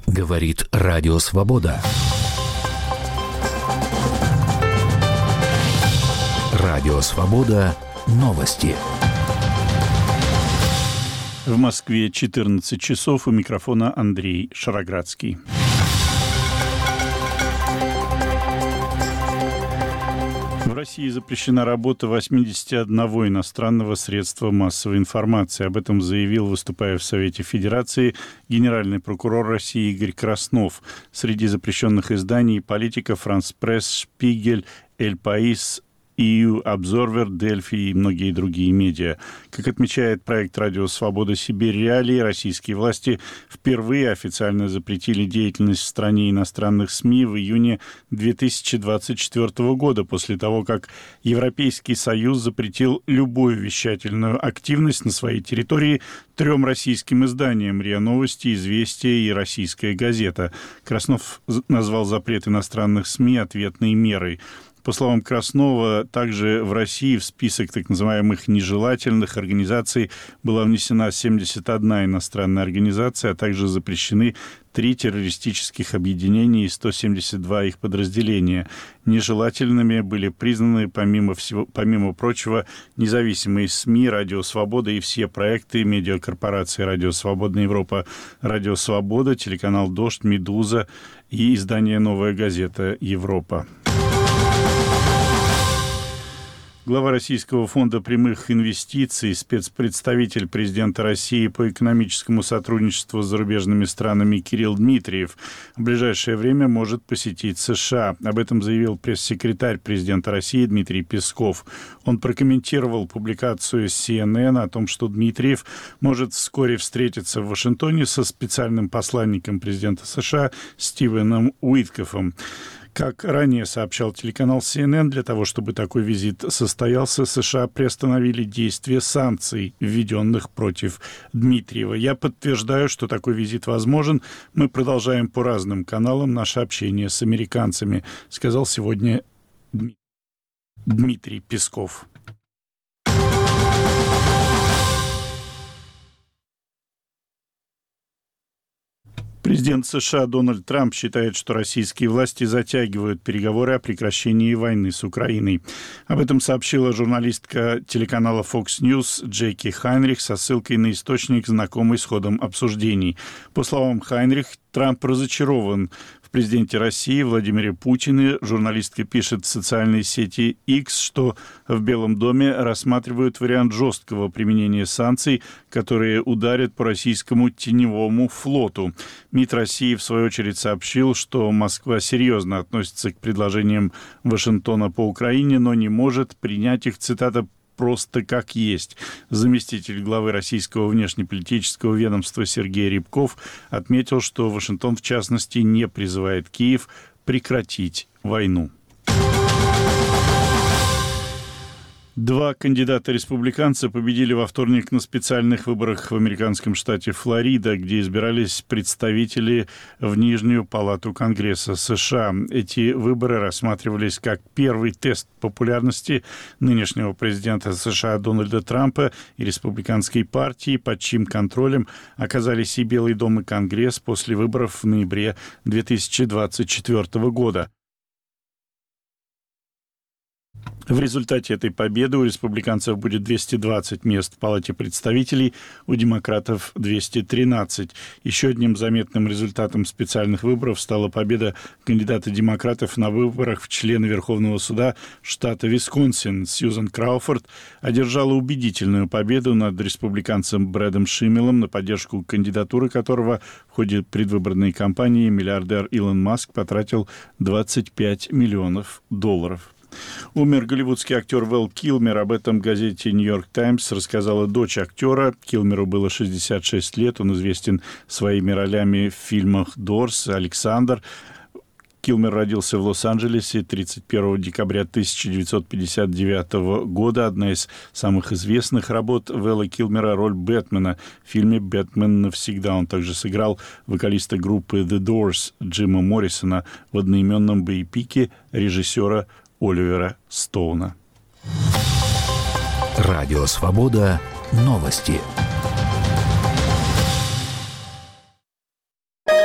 Говорит Радио Свобода. Радио Свобода. Новости. В Москве 14 часов. У микрофона Андрей Шароградский. В России запрещена работа 81 иностранного средства массовой информации. Об этом заявил, выступая в Совете Федерации, генеральный прокурор России Игорь Краснов. Среди запрещенных изданий «Политика», «Франс Пресс», «Шпигель», «Эль Паис», EU Observer, Дельфи и многие другие медиа. Как отмечает проект «Радио Свобода. Сибирь. Реалии», российские власти впервые официально запретили деятельность в стране иностранных СМИ в июне 2024 года, после того, как Европейский Союз запретил любую вещательную активность на своей территории 3 российским изданиям: РИА Новости, Известия и Российская газета. Краснов назвал запрет иностранных СМИ ответной мерой. По словам Краснова, также в России в список так называемых нежелательных организаций была внесена 71 иностранная организация, а также запрещены 3 террористических объединения и 172 их подразделения. Нежелательными были признаны, помимо прочего, независимые СМИ, Радио Свобода и все проекты медиакорпорации Радио Свободная Европа, Радио Свобода, телеканал «Дождь», «Медуза» и издание «Новая газета Европа». Глава Российского фонда прямых инвестиций, спецпредставитель президента России по экономическому сотрудничеству с зарубежными странами Кирилл Дмитриев в ближайшее время может посетить США. Об этом заявил пресс-секретарь президента России Дмитрий Песков. Он прокомментировал публикацию CNN о том, что Дмитриев может вскоре встретиться в Вашингтоне со специальным посланником президента США Стивеном Уиткоффом. Как ранее сообщал телеканал CNN, для того, чтобы такой визит состоялся, США приостановили действие санкций, введенных против Дмитриева. «Я подтверждаю, что такой визит возможен. Мы продолжаем по разным каналам наше общение с американцами», сказал сегодня Дмитрий Песков. Президент США Дональд Трамп считает, что российские власти затягивают переговоры о прекращении войны с Украиной. Об этом сообщила журналистка телеканала Fox News Джеки Хайнрих со ссылкой на источник, знакомый с ходом обсуждений. По словам Хайнрих, Трамп разочарован в президенте России Владимире Путине. Журналистка пишет в социальной сети X, что в Белом доме рассматривают вариант жесткого применения санкций, которые ударят по российскому теневому флоту. МИД России, в свою очередь, сообщил, что Москва серьезно относится к предложениям Вашингтона по Украине, но не может принять их, цитата, «просто как есть». Заместитель главы российского внешнеполитического ведомства Сергей Рябков отметил, что Вашингтон, в частности, не призывает Киев прекратить войну. 2 кандидата-республиканца победили во вторник на специальных выборах в американском штате Флорида, где избирались представители в Нижнюю палату Конгресса США. Эти выборы рассматривались как первый тест популярности нынешнего президента США Дональда Трампа и республиканской партии, под чьим контролем оказались и Белый дом, и Конгресс после выборов в ноябре 2024 года. В результате этой победы у республиканцев будет 220 мест в Палате представителей, у демократов 213. Еще одним заметным результатом специальных выборов стала победа кандидата-демократов на выборах в члены Верховного суда штата Висконсин. Сьюзан Крауфорд одержала убедительную победу над республиканцем Брэдом Шимелом, на поддержку кандидатуры которого в ходе предвыборной кампании миллиардер Илон Маск потратил $25 миллионов. Умер голливудский актер Вэл Килмер. Об этом газете «Нью-Йорк Таймс» рассказала дочь актера. Килмеру было 66 лет. Он известен своими ролями в фильмах «Дорс», «Александр». Килмер родился в Лос-Анджелесе 31 декабря 1959 года. Одна из самых известных работ Вэлла Килмера — роль Бэтмена в фильме «Бэтмен навсегда». Он также сыграл вокалиста группы The Doors Джима Моррисона в одноименном боепике режиссера Оливера Стоуна. Радио Свобода. Новости.